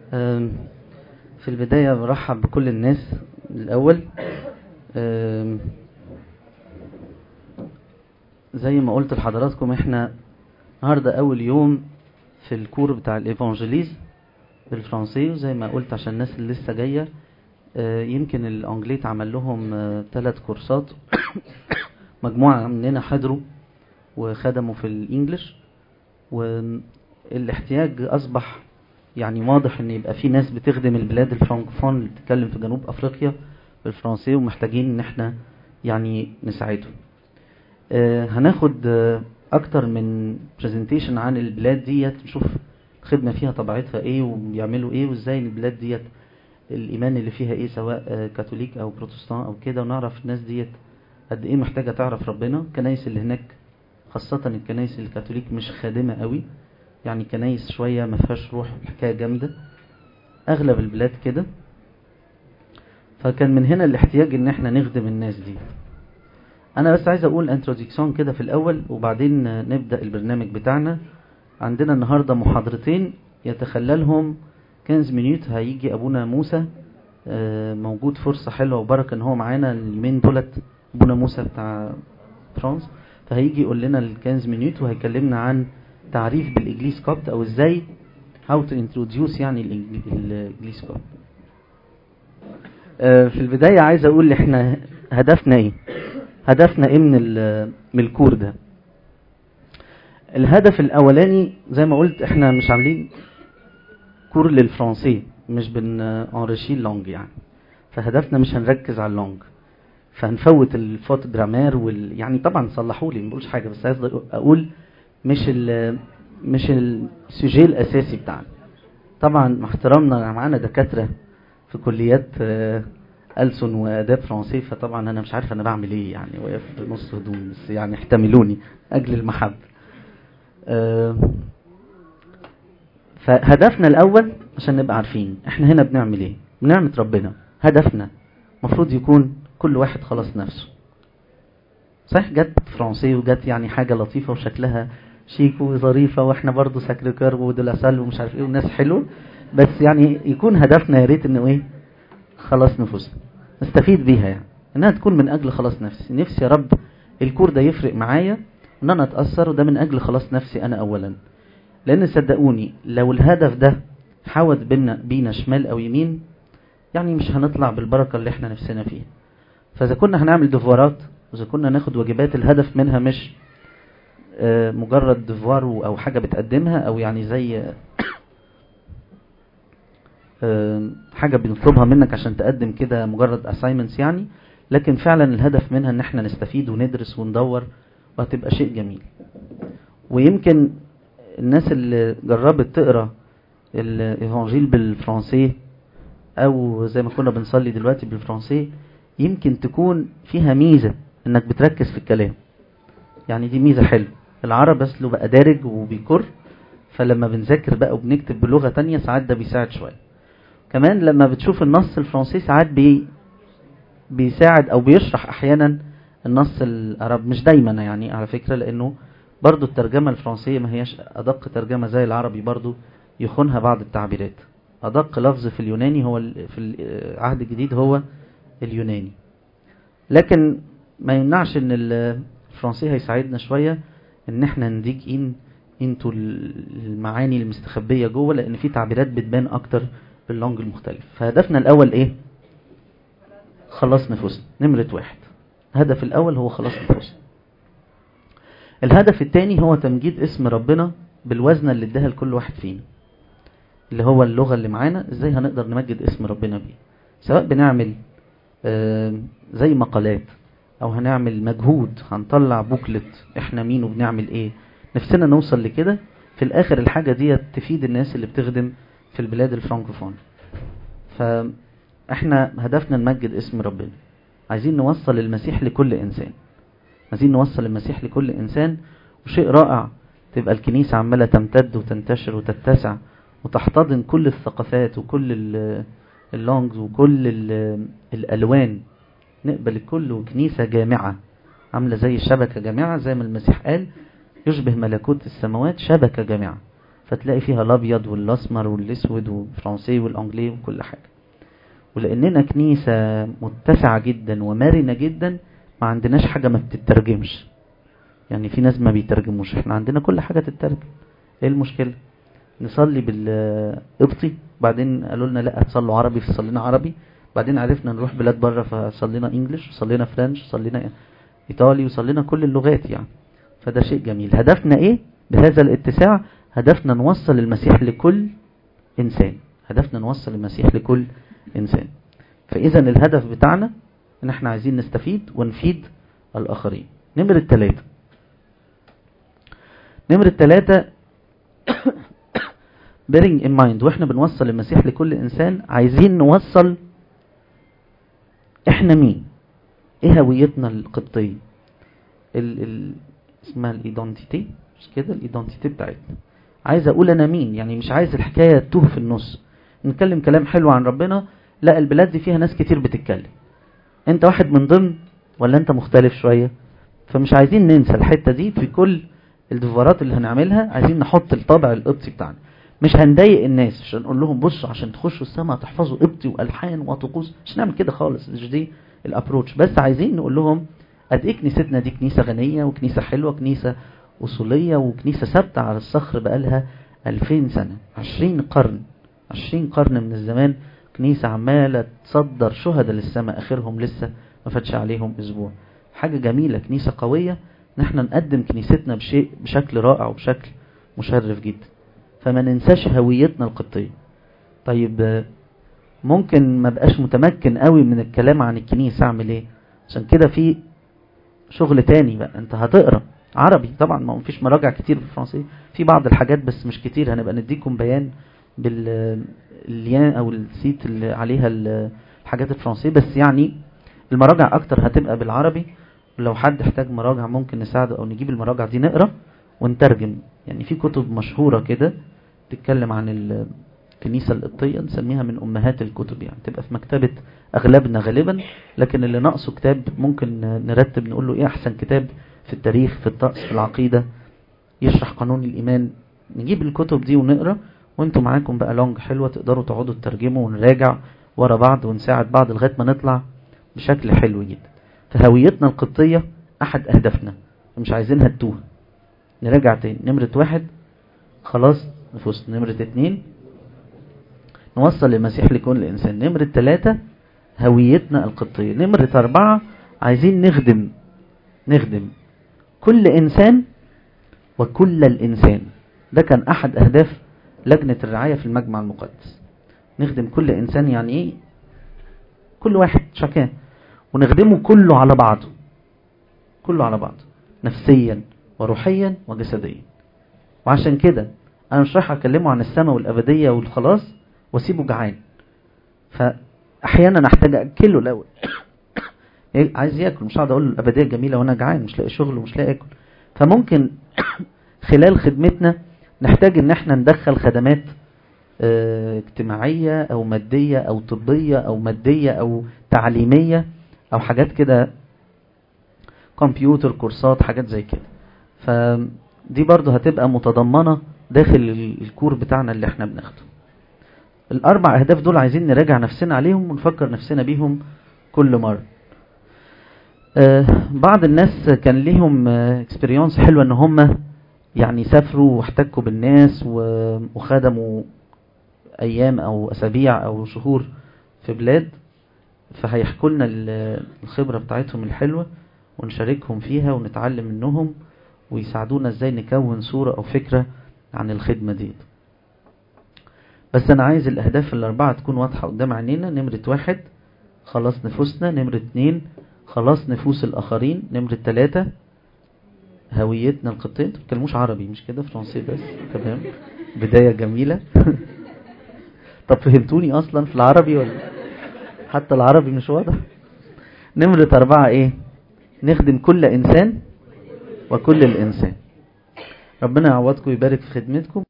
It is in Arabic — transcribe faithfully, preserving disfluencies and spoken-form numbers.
أم، في البداية برحب بكل الناس الأول. أم، زي ما قلت لحضراتكم احنا النهاردة أول يوم في الكور بتاع الإيفانجيليز بالفرنسي، وزي ما قلت عشان الناس اللي لسه جاية أه، يمكن الأنجليت عمل لهم أه، ثلاث كورسات مجموعة مننا حضروا وخدموا في الإنجليش، والاحتياج أصبح يعني واضح ان يبقى في ناس بتخدم البلاد الفرنكوفون اللي بتتكلم في جنوب افريقيا بالفرنسي، ومحتاجين ان احنا يعني نساعدهم. آه هناخد آه اكتر من برزنتيشن عن البلاد ديت، نشوف الخدمة فيها طبيعتها ايه وبيعملوا ايه، وازاي البلاد ديت الايمان اللي فيها ايه، سواء آه كاثوليك او بروتستان او كده، ونعرف الناس ديت قد ايه محتاجة تعرف ربنا. الكنايس اللي هناك خاصة الكنايس الكاثوليك مش خادمة قوي، يعني كنايس شوية ما فيهاش روح، الحكاية جامدة اغلب البلاد كده. فكان من هنا الاحتياج ان احنا نخدم الناس دي. انا بس عايز اقول انترودكسيون كده في الاول، وبعدين نبدأ البرنامج بتاعنا. عندنا النهاردة محاضرتين يتخللهم خمسة مينوت. هيجي ابونا موسى، موجود، فرصة حلوة وبركة ان هو معانا اليومين دولت، ابونا موسى بتاع فرنسا. فهيجي يقول لنا ال خمسة مينوت وهيكلمنا عن تعريف بالإجليس كوبت، او ازاي how to introduce يعني الإجليس كوبت. في البداية عايز اقول احنا هدفنا ايه هدفنا ايه من من الكور ده. الهدف الاولاني زي ما قلت احنا مش عاملين كور للفرنسي، مش بن انريشي اللونج يعني، فهدفنا مش هنركز على اللونج، فهنفوت الفوت جرامير وال يعني طبعا صلحوا لي ما بقولش حاجه، بس عايز اقول مش ال مش السوجي الاساسي بتاعنا. طبعا مع احترامنا معانا دكاتره في كليات ألسن وآداب فرنسي، فطبعا أنا مش عارف أنا بعمل إيه يعني، واقف في نص هدوم، بس يعني احتملوني أجل المحبة. أه فهدفنا الأول عشان نبقى عارفين إحنا هنا بنعمل إيه بنعمة ربنا. هدفنا مفروض يكون كل واحد خلاص نفسه. صحيح جت فرنسي وجت يعني حاجة لطيفة وشكلها شيك وظريفة، وإحنا برضو ساكريكار ودلاسال ومش عارف إيه والناس حلو، بس يعني يكون هدفنا يا ريت إنه إيه خلاص نفوسنا نستفيد بيها، يعني انها تكون من اجل خلاص نفسي. نفسي يا رب الكور ده يفرق معايا ان انا اتأثر، وده من اجل خلاص نفسي انا اولا. لان صدقوني لو الهدف ده حاوت بينا بينا شمال او يمين، يعني مش هنطلع بالبركة اللي احنا نفسنا فيها. فاذا كنا هنعمل دفوارات، واذا كنا ناخد واجبات الهدف منها مش آه مجرد دفوار او حاجة بتقدمها، او يعني زي حاجة بنطلبها منك عشان تقدم كده مجرد assignments يعني، لكن فعلا الهدف منها ان احنا نستفيد وندرس وندور، وهتبقى شيء جميل. ويمكن الناس اللي جربت تقرأ الإيفانجيل بالفرنسي، او زي ما كنا بنصلي دلوقتي بالفرنسي، يمكن تكون فيها ميزة انك بتركز في الكلام. يعني دي ميزة حلوة. العرب بس له بقى دارج وبيكر، فلما بنذاكر بقى وبنكتب بلغة تانية ساعات ده بيساعد شوية. كمان لما بتشوف النص الفرنسي ساعات بي بيساعد او بيشرح احيانا النص العرب، مش دايما يعني على فكرة، لانه برضو الترجمة الفرنسية ما هيش ادق ترجمة زي العربي، برضو يخونها بعض التعبيرات. ادق لفظ في اليوناني هو في العهد الجديد هو اليوناني، لكن ما يمنعش ان الفرنسي هيساعدنا شوية ان احنا نديك ان انتوا المعاني المستخبية جوه، لان في تعبيرات بتبان اكتر باللونج المختلف. فهدفنا الاول ايه؟ خلاص نفوسنا. نمرة واحد، هدف الاول هو خلاص نفوسنا. الهدف الثاني هو تمجيد اسم ربنا بالوزنة اللي اداها لكل واحد فينا، اللي هو اللغة اللي معانا، ازاي هنقدر نمجد اسم ربنا بيه. سواء بنعمل آه زي مقالات، او هنعمل مجهود هنطلع بوكلت احنا مين وبنعمل ايه، نفسنا نوصل لكده. في الاخر الحاجة دي تفيد الناس اللي بتخدم في البلاد الفرنكوفون. فاحنا هدفنا نمجد اسم ربنا، عايزين نوصل المسيح لكل انسان، عايزين نوصل المسيح لكل انسان. وشيء رائع تبقى الكنيسة عمالة تمتد وتنتشر وتتسع وتحتضن كل الثقافات وكل اللونجز وكل الالوان، نقبل الكل، وكنيسة جامعة عاملة زي شبكة جامعة، زي ما المسيح قال يشبه ملكوت السماوات شبكة جامعة. فتلاقي فيها الابيض والاسمر والاسود والفرنسي والانجلي وكل حاجة. ولاننا كنيسة متسعة جدا ومرنة جدا ما عندناش حاجة ما بتترجمش. يعني في ناس ما بيترجموش، احنا عندنا كل حاجة تترجم. ايه المشكلة؟ نصلي بالقبطي بعدين قالوا لنا لا تصلوا عربي فصلينا عربي، بعدين عرفنا نروح بلاد بره فصلينا انجليش وصلينا فرنش وصلينا ايطالي وصلينا كل اللغات يعني. فده شيء جميل. هدفنا ايه بهذا الاتساع؟ هدفنا نوصل المسيح لكل انسان. هدفنا نوصل المسيح لكل انسان. فاذا الهدف بتاعنا ان احنا عايزين نستفيد ونفيد الاخرين. نمرة الثلاثة نمرة الثلاثة bearing in mind واحنا بنوصل المسيح لكل انسان عايزين نوصل احنا مين، ايه هويتنا القبطية، ال ال اسمها الايدنتيتي، مش كده؟ الايدنتيتي بتاعتنا. عايز اقول انا مين، يعني مش عايز الحكاية تتوه في النص. نتكلم كلام حلو عن ربنا، لا البلاد دي فيها ناس كتير بتتكلم، انت واحد من ضمن ولا انت مختلف شوية؟ فمش عايزين ننسى الحتة دي في كل الدفارات اللي هنعملها. عايزين نحط الطابع القبطي بتاعنا. مش هنضايق الناس، مش هنقول لهم بصوا عشان تخشوا السماء تحفظوا قبطي والحان وطقوس، مش نعمل كده خالص، مش دي الابروتش. بس عايزين نقول لهم قد ايه كنيستنا دي كنيسة غنية وكنيسة حلوة، كنيسة اصولية وكنيسة ثابتة على الصخر بقالها ألفين سنة، عشرين قرن عشرين قرن من الزمان. كنيسة عمالة تصدر شهداء للسماء اخرهم لسه ما فاتش عليهم اسبوع. حاجة جميلة، كنيسة قوية. نحن نقدم كنيستنا بشيء بشكل رائع وبشكل مشرف جدا. فما ننساش هويتنا القبطية. طيب ممكن ما بقاش متمكن قوي من الكلام عن الكنيسة، اعمل ايه؟ عشان كده في شغل تاني بقى. انت هتقرأ عربي طبعا، ما فيش مراجع كتير بالفرنسي، في بعض الحاجات بس مش كتير. هنبقى نديكم بيان بالليان او السيت اللي عليها الحاجات الفرنسية، بس يعني المراجع اكتر هتبقى بالعربي. ولو حد احتاج مراجع ممكن نساعده او نجيب المراجع دي نقرأ ونترجم. يعني في كتب مشهورة كده تتكلم عن الكنيسة القبطية، نسميها من امهات الكتب، يعني تبقى في مكتبة اغلبنا غالبا. لكن اللي ناقصه كتاب ممكن نرتب نقول له ايه احسن كتاب في التاريخ، في الطقس، في العقيدة، يشرح قانون الايمان. نجيب الكتب دي ونقرأ، وانتم معاكم بقى لونج حلوة تقدروا تقعدوا تترجموا ونراجع ورا بعض ونساعد بعض لغاية ما نطلع بشكل حلو جدا. فهويتنا القبطية احد اهدافنا، مش عايزينها تتوه. نرجع تاني. نمرة واحد خلاص نفوس. نمرة اتنين نوصل المسيح لكل انسان. نمرة تلاتة هويتنا القبطية. نمرة اربعة عايزين نخدم نخدم كل انسان وكل الانسان. ده كان احد اهداف لجنة الرعاية في المجمع المقدس. نخدم كل انسان يعني ايه؟ كل واحد شكان، ونخدمه كله على بعضه، كله على بعضه نفسيا وروحيا وجسديا. وعشان كده انا مش رايح اكلمه عن السماء والابدية والخلاص واسيبه جعان. فاحيانا احتاج اكله الاول عايز ياكل، مش هقعد اقول له الابدية جميلة وانا جعان مش لاقي شغل ومش لاقي اكل. فممكن خلال خدمتنا نحتاج ان احنا ندخل خدمات اه اجتماعية او مادية او طبية او مادية او تعليمية او حاجات كده، كمبيوتر، كورسات، حاجات زي كده. فدي برضو هتبقى متضمنة داخل الكور بتاعنا اللي احنا بناخده. الاربع اهداف دول عايزين نراجع نفسنا عليهم ونفكر نفسنا بيهم كل مرة. اه بعض الناس كان ليهم اكسبريونس حلوة ان هم يعني سافروا واحتكوا بالناس وخدموا ايام او اسابيع او شهور في بلاد، فهيحكوا لنا الخبرة بتاعتهم الحلوة ونشاركهم فيها ونتعلم منهم ويساعدونا ازاي نكون صورة او فكرة عن الخدمة دي. بس انا عايز الاهداف الاربعة تكون واضحة قدام عينينا. نمرة واحد خلاص نفوسنا. نمرة اتنين خلاص نفوس الاخرين. نمرة تلاتة هويتنا القبطية. انتوا بتكلموش عربي مش كده؟ فرنسي بس. تمام، بداية جميلة. طب فهمتوني اصلا في العربي ولا حتى العربي مش واضح؟ نمرة اربعة ايه؟ نخدم كل انسان وكل الانسان. ربنا يعوضكم ويبارك في خدمتكم.